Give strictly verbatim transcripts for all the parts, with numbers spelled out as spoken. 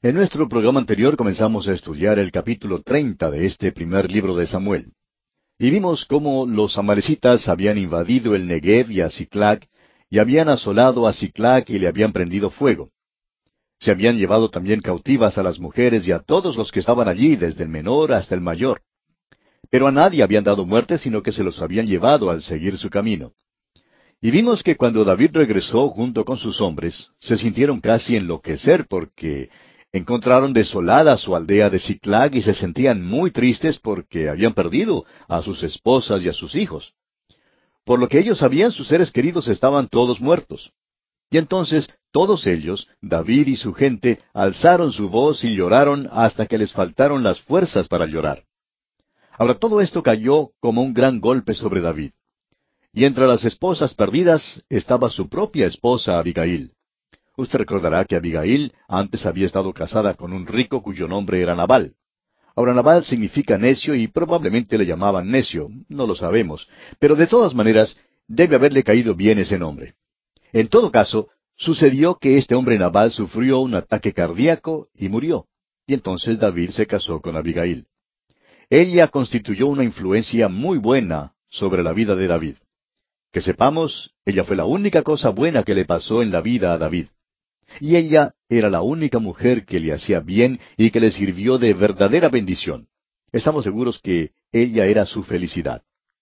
En nuestro programa anterior comenzamos a estudiar el capítulo treinta de este primer libro de Samuel. Y vimos cómo los amalecitas habían invadido el Negev y a Siclag, y habían asolado a Siclag y le habían prendido fuego. Se habían llevado también cautivas a las mujeres y a todos los que estaban allí, desde el menor hasta el mayor. Pero a nadie habían dado muerte, sino que se los habían llevado al seguir su camino. Y vimos que cuando David regresó junto con sus hombres, se sintieron casi enloquecer porque encontraron desolada su aldea de Siclag y se sentían muy tristes porque habían perdido a sus esposas y a sus hijos. Por lo que ellos sabían, sus seres queridos estaban todos muertos. Y entonces todos ellos, David y su gente, alzaron su voz y lloraron hasta que les faltaron las fuerzas para llorar. Ahora todo esto cayó como un gran golpe sobre David. Y entre las esposas perdidas estaba su propia esposa Abigail. Usted recordará que Abigail antes había estado casada con un rico cuyo nombre era Nabal. Ahora Nabal significa necio y probablemente le llamaban necio, no lo sabemos, pero de todas maneras debe haberle caído bien ese nombre. En todo caso, sucedió que este hombre Nabal sufrió un ataque cardíaco y murió, y entonces David se casó con Abigail. Ella constituyó una influencia muy buena sobre la vida de David. Que sepamos, ella fue la única cosa buena que le pasó en la vida a David. Y ella era la única mujer que le hacía bien y que le sirvió de verdadera bendición. Estamos seguros que ella era su felicidad.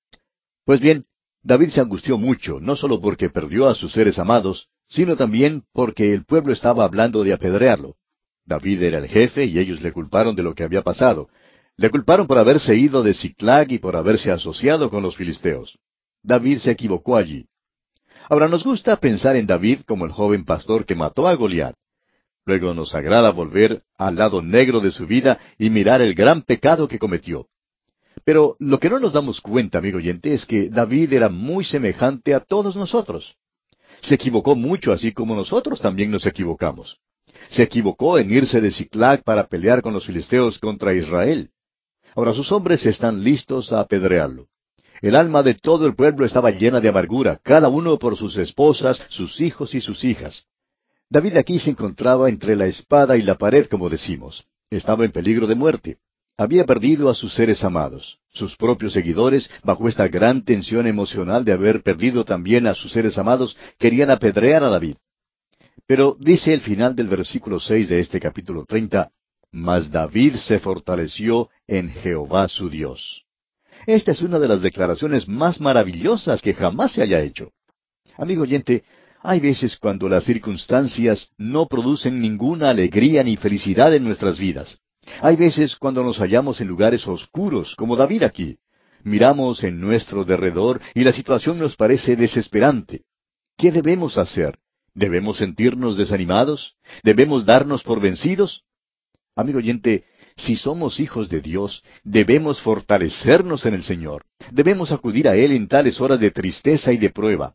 Pues bien, David se angustió mucho, no solo porque perdió a sus seres amados, sino también porque el pueblo estaba hablando de apedrearlo. David era el jefe y ellos le culparon de lo que había pasado. Le culparon por haberse ido de Siclag y por haberse asociado con los filisteos. David se equivocó allí. Ahora nos gusta pensar en David como el joven pastor que mató a Goliat. Luego nos agrada volver al lado negro de su vida y mirar el gran pecado que cometió. Pero lo que no nos damos cuenta, amigo oyente, es que David era muy semejante a todos nosotros. Se equivocó mucho, así como nosotros también nos equivocamos. Se equivocó en irse de Siclag para pelear con los filisteos contra Israel. Ahora sus hombres están listos a apedrearlo. El alma de todo el pueblo estaba llena de amargura, cada uno por sus esposas, sus hijos y sus hijas. David aquí se encontraba entre la espada y la pared, como decimos. Estaba en peligro de muerte. Había perdido a sus seres amados. Sus propios seguidores, bajo esta gran tensión emocional de haber perdido también a sus seres amados, querían apedrear a David. Pero dice el final del versículo seis de este capítulo treinta, «Mas David se fortaleció en Jehová su Dios». Esta es una de las declaraciones más maravillosas que jamás se haya hecho. Amigo oyente, hay veces cuando las circunstancias no producen ninguna alegría ni felicidad en nuestras vidas. Hay veces cuando nos hallamos en lugares oscuros, como David aquí. Miramos en nuestro derredor y la situación nos parece desesperante. ¿Qué debemos hacer? ¿Debemos sentirnos desanimados? ¿Debemos darnos por vencidos? Amigo oyente, si somos hijos de Dios, debemos fortalecernos en el Señor. Debemos acudir a Él en tales horas de tristeza y de prueba.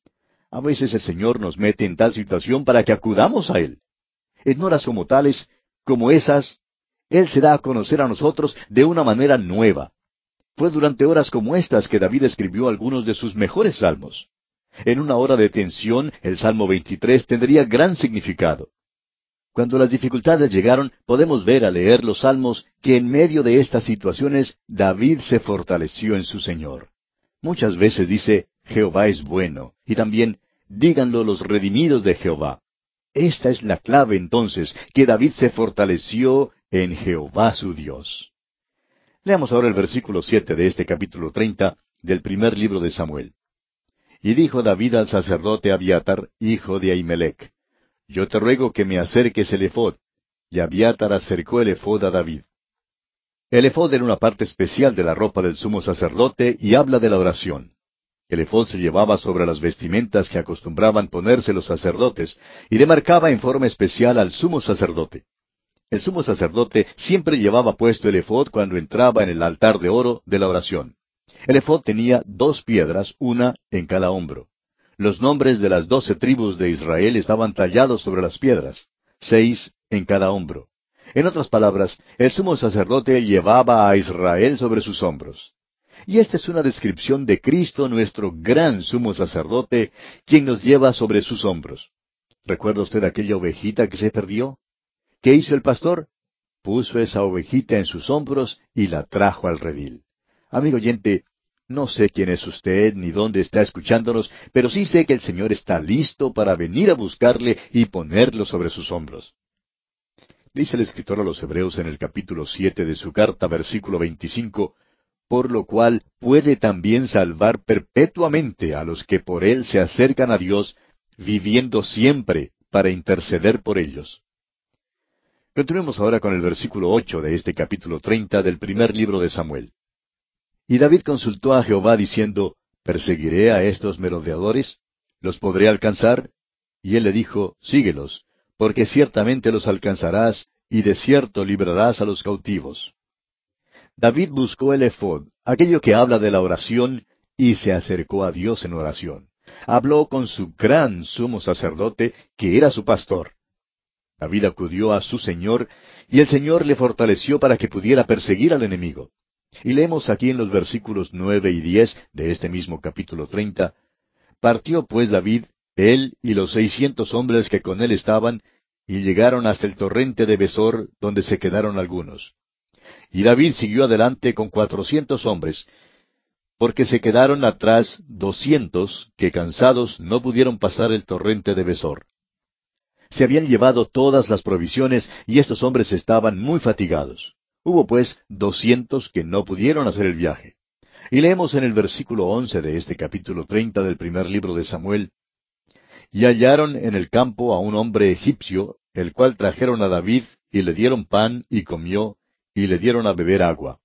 A veces el Señor nos mete en tal situación para que acudamos a Él. En horas como tales, como esas, Él se da a conocer a nosotros de una manera nueva. Fue durante horas como estas que David escribió algunos de sus mejores salmos. En una hora de tensión, el Salmo veintitrés tendría gran significado. Cuando las dificultades llegaron, podemos ver al leer los salmos que en medio de estas situaciones David se fortaleció en su Señor. Muchas veces dice, Jehová es bueno, y también, díganlo los redimidos de Jehová. Esta es la clave entonces, que David se fortaleció en Jehová su Dios. Leamos ahora el versículo siete de este capítulo treinta del primer libro de Samuel. Y dijo David al sacerdote Abiatar, hijo de Ahimelech, yo te ruego que me acerques el ephod. Y Abiatar acercó el ephod a David. El ephod era una parte especial de la ropa del sumo sacerdote y habla de la oración. El ephod se llevaba sobre las vestimentas que acostumbraban ponerse los sacerdotes y demarcaba en forma especial al sumo sacerdote. El sumo sacerdote siempre llevaba puesto el ephod cuando entraba en el altar de oro de la oración. El ephod tenía dos piedras, una en cada hombro. Los nombres de las doce tribus de Israel estaban tallados sobre las piedras, seis en cada hombro. En otras palabras, el sumo sacerdote llevaba a Israel sobre sus hombros. Y esta es una descripción de Cristo, nuestro gran sumo sacerdote, quien nos lleva sobre sus hombros. ¿Recuerda usted aquella ovejita que se perdió? ¿qué hizo el pastor? Puso esa ovejita en sus hombros y la trajo al redil. Amigo oyente, no sé quién es usted ni dónde está escuchándonos, pero sí sé que el Señor está listo para venir a buscarle y ponerlo sobre sus hombros. Dice el escritor a los Hebreos en el capítulo siete de su carta, versículo veinticinco, por lo cual puede también salvar perpetuamente a los que por él se acercan a Dios, viviendo siempre para interceder por ellos. Continuemos ahora con el versículo ocho de este capítulo treinta del primer libro de Samuel. Y David consultó a Jehová diciendo, ¿perseguiré a estos merodeadores? ¿Los podré alcanzar? Y él le dijo, síguelos, porque ciertamente los alcanzarás, y de cierto librarás a los cautivos. David buscó el ephod, aquello que habla de la oración, y se acercó a Dios en oración. Habló con su gran sumo sacerdote, que era su pastor. David acudió a su Señor, y el Señor le fortaleció para que pudiera perseguir al enemigo. Y leemos aquí en los versículos nueve y diez de este mismo capítulo treinta, partió pues David, él y los seiscientos hombres que con él estaban, y llegaron hasta el torrente de Besor, donde se quedaron algunos. Y David siguió adelante con cuatrocientos hombres, porque se quedaron atrás doscientos que cansados no pudieron pasar el torrente de Besor. Se habían llevado todas las provisiones y estos hombres estaban muy fatigados. Hubo pues doscientos que no pudieron hacer el viaje. Y leemos en el versículo once de este capítulo treinta del primer libro de Samuel, y hallaron en el campo a un hombre egipcio, el cual trajeron a David, y le dieron pan, y comió, y le dieron a beber agua.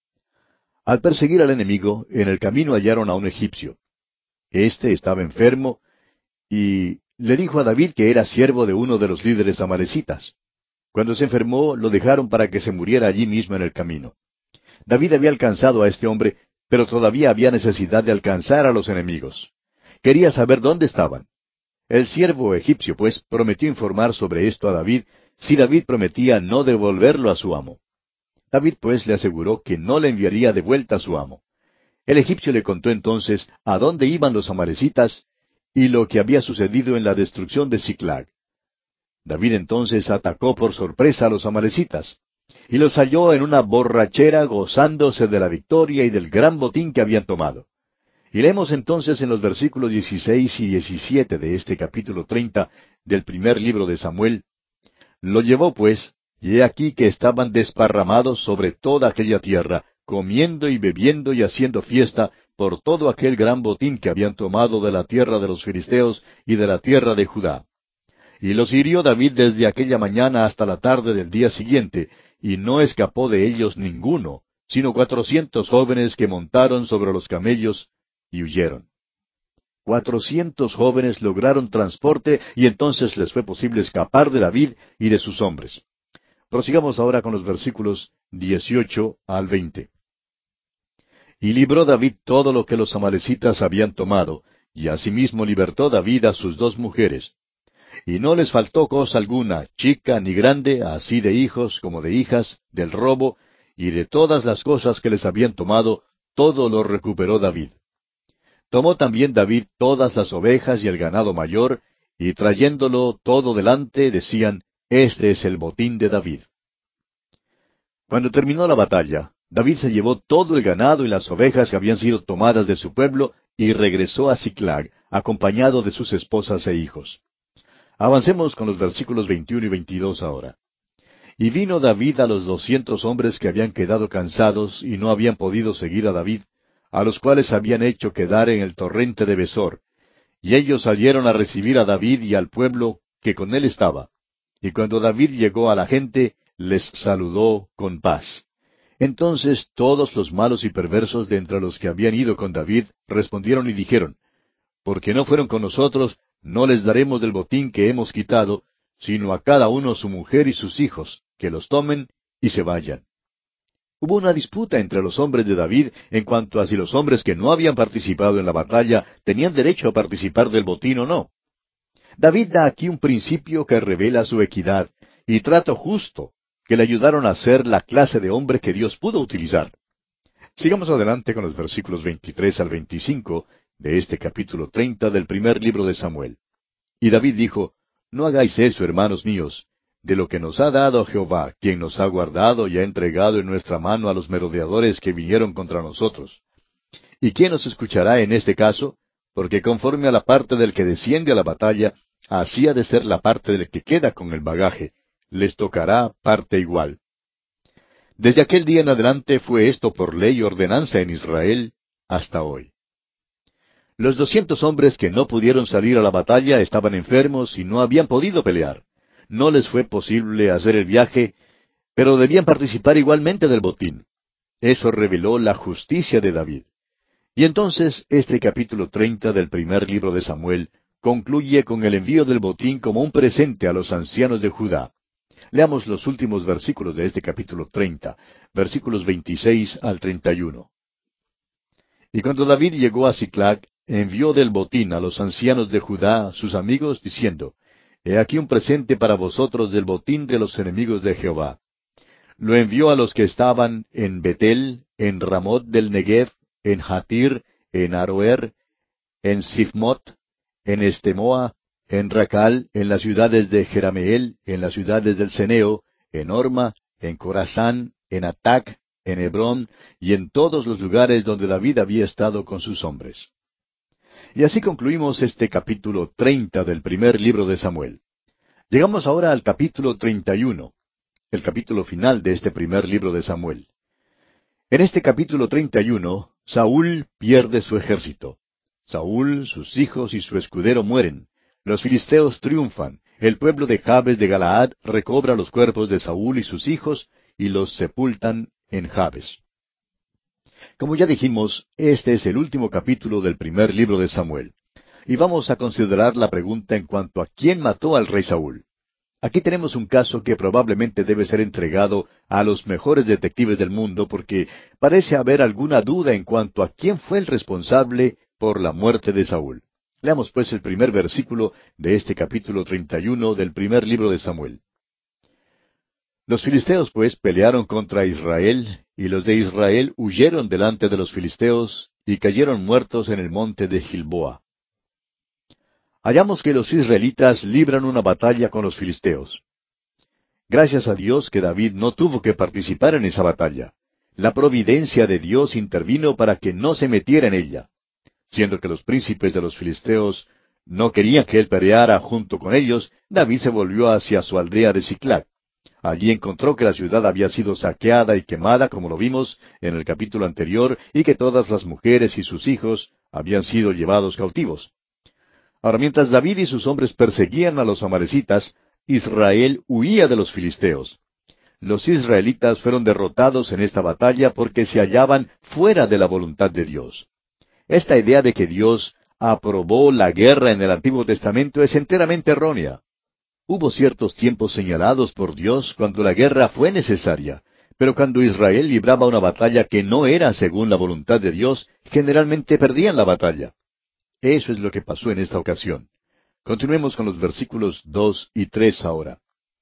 Al perseguir al enemigo, en el camino hallaron a un egipcio. Este estaba enfermo, y le dijo a David que era siervo de uno de los líderes amalecitas. Cuando se enfermó, lo dejaron para que se muriera allí mismo en el camino. David había alcanzado a este hombre, pero todavía había necesidad de alcanzar a los enemigos. Quería saber dónde estaban. El siervo egipcio, pues, prometió informar sobre esto a David, si David prometía no devolverlo a su amo. David, pues, le aseguró que no le enviaría de vuelta a su amo. El egipcio le contó entonces a dónde iban los amalecitas y lo que había sucedido en la destrucción de Siclag. David entonces atacó por sorpresa a los amalecitas, y los halló en una borrachera gozándose de la victoria y del gran botín que habían tomado. Y leemos entonces en los versículos dieciséis y diecisiete de este capítulo treinta del primer libro de Samuel, lo llevó pues, y he aquí que estaban desparramados sobre toda aquella tierra, comiendo y bebiendo y haciendo fiesta por todo aquel gran botín que habían tomado de la tierra de los filisteos y de la tierra de Judá. Y los hirió David desde aquella mañana hasta la tarde del día siguiente, y no escapó de ellos ninguno, sino cuatrocientos jóvenes que montaron sobre los camellos y huyeron. Cuatrocientos jóvenes lograron transporte y entonces les fue posible escapar de David y de sus hombres. Prosigamos ahora con los versículos dieciocho al veinte. Y libró David todo lo que los amalecitas habían tomado, y asimismo libertó David a sus dos mujeres. Y no les faltó cosa alguna, chica ni grande, así de hijos como de hijas, del robo, y de todas las cosas que les habían tomado, todo lo recuperó David. Tomó también David todas las ovejas y el ganado mayor, y trayéndolo todo delante, decían, Este es el botín de David. Cuando terminó la batalla, David se llevó todo el ganado y las ovejas que habían sido tomadas de su pueblo, y regresó a Siclag, acompañado de sus esposas e hijos. Avancemos con los versículos veintiuno y veintidós ahora. Y vino David a los doscientos hombres que habían quedado cansados y no habían podido seguir a David, a los cuales habían hecho quedar en el torrente de Besor. Y ellos salieron a recibir a David y al pueblo que con él estaba. Y cuando David llegó a la gente, les saludó con paz. Entonces todos los malos y perversos de entre los que habían ido con David respondieron y dijeron, Porque no fueron con nosotros, no les daremos del botín que hemos quitado, sino a cada uno su mujer y sus hijos, que los tomen y se vayan. Hubo una disputa entre los hombres de David en cuanto a si los hombres que no habían participado en la batalla tenían derecho a participar del botín o no. David da aquí un principio que revela su equidad y trato justo, que le ayudaron a ser la clase de hombre que Dios pudo utilizar. Sigamos adelante con los versículos veintitrés al veinticinco de este capítulo treinta del primer libro de Samuel. Y David dijo, No hagáis eso, hermanos míos. de lo que nos ha dado Jehová, quien nos ha guardado y ha entregado en nuestra mano a los merodeadores que vinieron contra nosotros. ¿Y quién nos escuchará en este caso? Porque conforme a la parte del que desciende a la batalla, así ha de ser la parte del que queda con el bagaje. Les tocará parte igual. Desde aquel día en adelante fue esto por ley y ordenanza en Israel hasta hoy. Los doscientos hombres que no pudieron salir a la batalla estaban enfermos y no habían podido pelear. No les fue posible hacer el viaje, pero debían participar igualmente del botín. Eso reveló la justicia de David. Y entonces este capítulo treinta del primer libro de Samuel concluye con el envío del botín como un presente a los ancianos de Judá. Leamos los últimos versículos de este capítulo treinta, versículos veintiséis al treinta y uno. Y cuando David llegó a Siclag, envió del botín a los ancianos de Judá, sus amigos, diciendo, He aquí un presente para vosotros del botín de los enemigos de Jehová. Lo envió a los que estaban en Betel, en Ramot del Negev, en Jatir, en Aroer, en Sifmot, en Estemoa, en Racal, en las ciudades de Jerameel, en las ciudades del Ceneo, en Orma, en Corazán, en Atac, en Hebrón, y en todos los lugares donde David había estado con sus hombres. Y así concluimos este capítulo treinta del primer libro de Samuel. Llegamos ahora al capítulo treinta y uno, el capítulo final de este primer libro de Samuel. En este capítulo treinta y uno, Saúl pierde su ejército. Saúl, sus hijos y su escudero mueren. Los filisteos triunfan. El pueblo de Jabes de Galaad recobra los cuerpos de Saúl y sus hijos y los sepultan en Jabes. Como ya dijimos, este es el último capítulo del primer libro de Samuel. Y vamos a considerar la pregunta en cuanto a quién mató al rey Saúl. Aquí tenemos un caso que probablemente debe ser entregado a los mejores detectives del mundo porque parece haber alguna duda en cuanto a quién fue el responsable por la muerte de Saúl. Leamos pues el primer versículo de este capítulo treinta y uno del primer libro de Samuel. Los filisteos pues pelearon contra Israel, y los de Israel huyeron delante de los filisteos, y cayeron muertos en el monte de Gilboa. Hallamos que los israelitas libran una batalla con los filisteos. Gracias a Dios que David no tuvo que participar en esa batalla. La providencia de Dios intervino para que no se metiera en ella. Siendo que los príncipes de los filisteos no querían que él peleara junto con ellos, David se volvió hacia su aldea de Siclag. Allí encontró que la ciudad había sido saqueada y quemada, como lo vimos en el capítulo anterior, y que todas las mujeres y sus hijos habían sido llevados cautivos. Ahora, mientras David y sus hombres perseguían a los amalecitas, Israel huía de los filisteos. Los israelitas fueron derrotados en esta batalla porque se hallaban fuera de la voluntad de Dios. Esta idea de que Dios aprobó la guerra en el Antiguo Testamento es enteramente errónea. Hubo ciertos tiempos señalados por Dios cuando la guerra fue necesaria, pero cuando Israel libraba una batalla que no era según la voluntad de Dios, generalmente perdían la batalla. Eso es lo que pasó en esta ocasión. Continuemos con los versículos dos y tres ahora.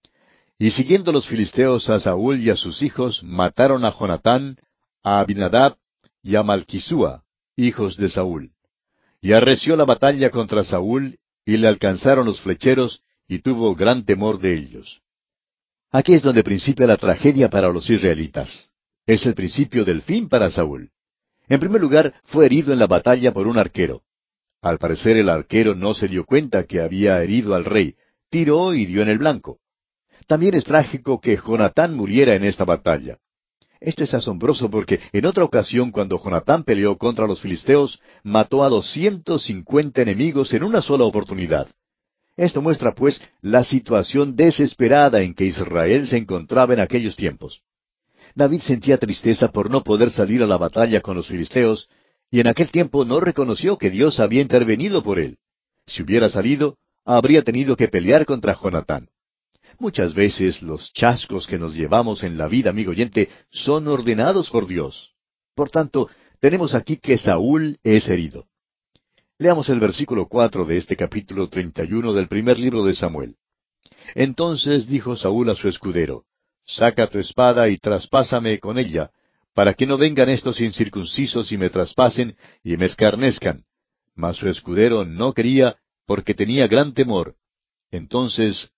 Y siguiendo los filisteos a Saúl y a sus hijos, mataron a Jonatán, a Abinadab y a Malquisúa, hijos de Saúl. Y arreció la batalla contra Saúl, y le alcanzaron los flecheros, y tuvo gran temor de ellos. Aquí es donde principia la tragedia para los israelitas. Es el principio del fin para Saúl. En primer lugar, fue herido en la batalla por un arquero. Al parecer el arquero no se dio cuenta que había herido al rey, tiró y dio en el blanco. También es trágico que Jonatán muriera en esta batalla. Esto es asombroso porque en otra ocasión cuando Jonatán peleó contra los filisteos, mató a doscientos cincuenta enemigos en una sola oportunidad. Esto muestra, pues, la situación desesperada en que Israel se encontraba en aquellos tiempos. David sentía tristeza por no poder salir a la batalla con los filisteos, y en aquel tiempo no reconoció que Dios había intervenido por él. Si hubiera salido, habría tenido que pelear contra Jonatán. Muchas veces los chascos que nos llevamos en la vida, amigo oyente, son ordenados por Dios. Por tanto, tenemos aquí que Saúl es herido. Leamos el versículo cuatro de este capítulo treinta y uno del primer libro de Samuel. Entonces dijo Saúl a su escudero, Saca tu espada y traspásame con ella, para que no vengan estos incircuncisos y me traspasen y me escarnezcan. Mas su escudero no quería, porque tenía gran temor. Entonces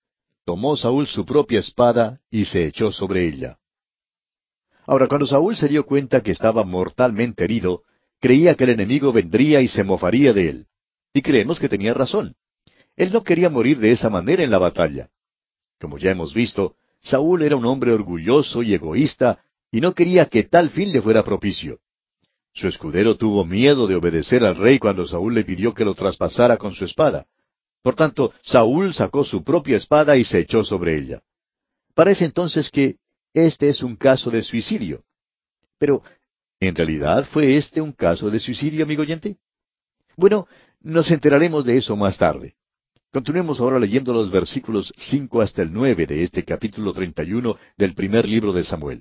tomó Saúl su propia espada y se echó sobre ella. Ahora, cuando Saúl se dio cuenta que estaba mortalmente herido, creía que el enemigo vendría y se mofaría de él. Y creemos que tenía razón. Él no quería morir de esa manera en la batalla. Como ya hemos visto, Saúl era un hombre orgulloso y egoísta, y no quería que tal fin le fuera propicio. Su escudero tuvo miedo de obedecer al rey cuando Saúl le pidió que lo traspasara con su espada. Por tanto, Saúl sacó su propia espada y se echó sobre ella. Parece entonces que este es un caso de suicidio. Pero, ¿en realidad fue este un caso de suicidio, amigo oyente? Bueno, nos enteraremos de eso más tarde. Continuemos ahora leyendo los versículos cinco hasta el nueve de este capítulo treinta y uno del primer libro de Samuel.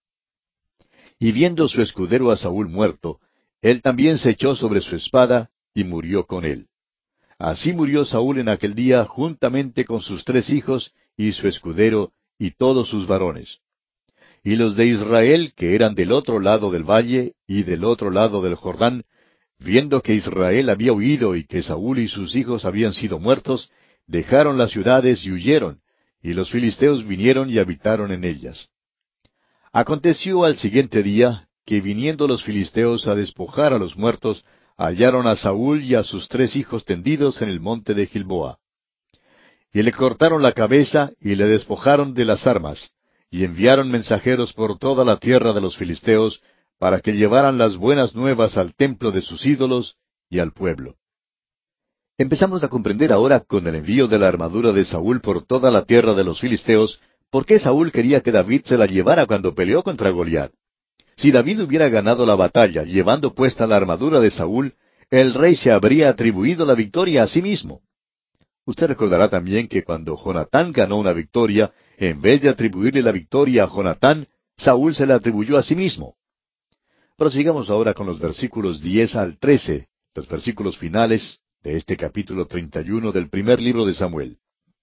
Y viendo su escudero a Saúl muerto, él también se echó sobre su espada y murió con él. Así murió Saúl en aquel día juntamente con sus tres hijos y su escudero y todos sus varones. Y los de Israel, que eran del otro lado del valle y del otro lado del Jordán, viendo que Israel había huido y que Saúl y sus hijos habían sido muertos, dejaron las ciudades y huyeron, y los filisteos vinieron y habitaron en ellas. Aconteció al siguiente día, que viniendo los filisteos a despojar a los muertos, hallaron a Saúl y a sus tres hijos tendidos en el monte de Gilboa. Y le cortaron la cabeza y le despojaron de las armas, y enviaron mensajeros por toda la tierra de los filisteos, para que llevaran las buenas nuevas al templo de sus ídolos y al pueblo. Empezamos a comprender ahora, con el envío de la armadura de Saúl por toda la tierra de los filisteos, por qué Saúl quería que David se la llevara cuando peleó contra Goliat. Si David hubiera ganado la batalla llevando puesta la armadura de Saúl, el rey se habría atribuido la victoria a sí mismo. Usted recordará también que cuando Jonatán ganó una victoria, en vez de atribuirle la victoria a Jonatán, Saúl se la atribuyó a sí mismo. Prosigamos ahora con los versículos diez al trece, los versículos finales de este capítulo treinta y uno del primer libro de Samuel.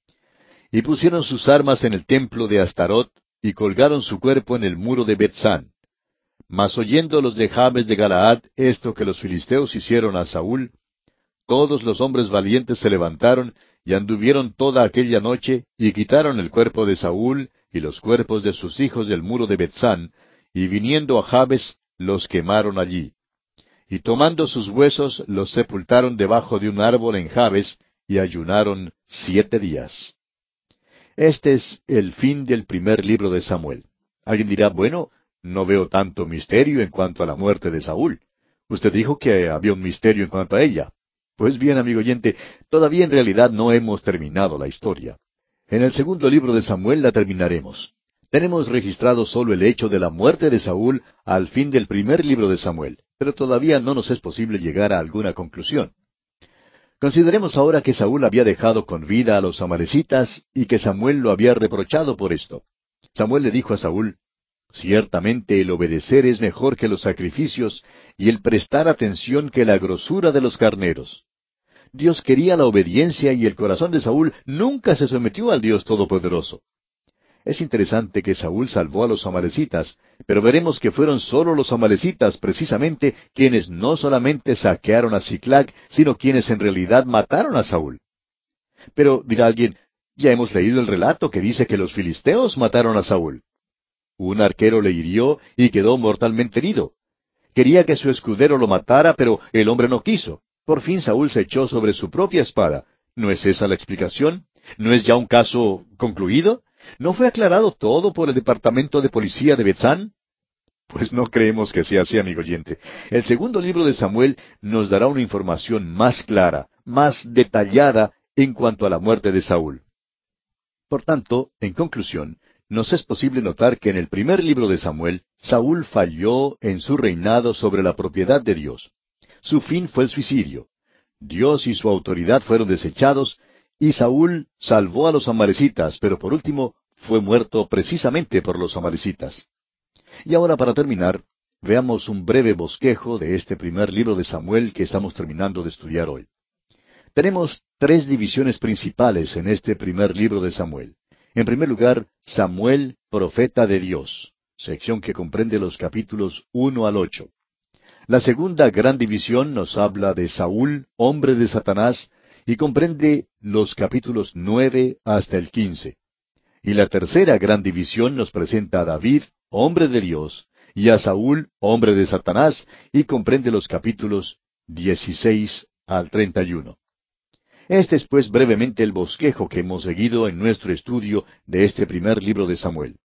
Y pusieron sus armas en el templo de Astarot, y colgaron su cuerpo en el muro de Bethsán. Mas oyendo los de Jabes de Galaad esto que los filisteos hicieron a Saúl, todos los hombres valientes se levantaron y anduvieron toda aquella noche, y quitaron el cuerpo de Saúl y los cuerpos de sus hijos del muro de Bethsán, y viniendo a Jabes, los quemaron allí. Y tomando sus huesos, los sepultaron debajo de un árbol en Jabes, y ayunaron siete días. Este es el fin del primer libro de Samuel. Alguien dirá, bueno, no veo tanto misterio en cuanto a la muerte de Saúl. Usted dijo que había un misterio en cuanto a ella. Pues bien, amigo oyente, todavía en realidad no hemos terminado la historia. En el segundo libro de Samuel la terminaremos. Tenemos registrado solo el hecho de la muerte de Saúl al fin del primer libro de Samuel, pero todavía no nos es posible llegar a alguna conclusión. Consideremos ahora que Saúl había dejado con vida a los amalecitas y que Samuel lo había reprochado por esto. Samuel le dijo a Saúl, «Ciertamente el obedecer es mejor que los sacrificios y el prestar atención que la grosura de los carneros». Dios quería la obediencia y el corazón de Saúl nunca se sometió al Dios Todopoderoso. Es interesante que Saúl salvó a los amalecitas, pero veremos que fueron solo los amalecitas precisamente quienes no solamente saquearon a Siclag, sino quienes en realidad mataron a Saúl. Pero dirá alguien, ya hemos leído el relato que dice que los filisteos mataron a Saúl. Un arquero le hirió y quedó mortalmente herido. Quería que su escudero lo matara, pero el hombre no quiso. Por fin Saúl se echó sobre su propia espada. ¿No es esa la explicación? ¿No es ya un caso concluido? ¿No fue aclarado todo por el departamento de policía de Bethsán? Pues no creemos que sea así, amigo oyente. El segundo libro de Samuel nos dará una información más clara, más detallada en cuanto a la muerte de Saúl. Por tanto, en conclusión, nos es posible notar que en el primer libro de Samuel, Saúl falló en su reinado sobre la propiedad de Dios. Su fin fue el suicidio. Dios y su autoridad fueron desechados, y Saúl salvó a los amalecitas, pero por último fue muerto precisamente por los amalecitas. Y ahora, para terminar, veamos un breve bosquejo de este primer libro de Samuel que estamos terminando de estudiar hoy. Tenemos tres divisiones principales en este primer libro de Samuel. En primer lugar, Samuel, profeta de Dios, sección que comprende los capítulos uno al ocho. La segunda gran división nos habla de Saúl, hombre de Satanás, y comprende los capítulos nueve hasta el quince. Y la tercera gran división nos presenta a David, hombre de Dios, y a Saúl, hombre de Satanás, y comprende los capítulos dieciséis al treinta y uno. Este es pues brevemente el bosquejo que hemos seguido en nuestro estudio de este primer libro de Samuel.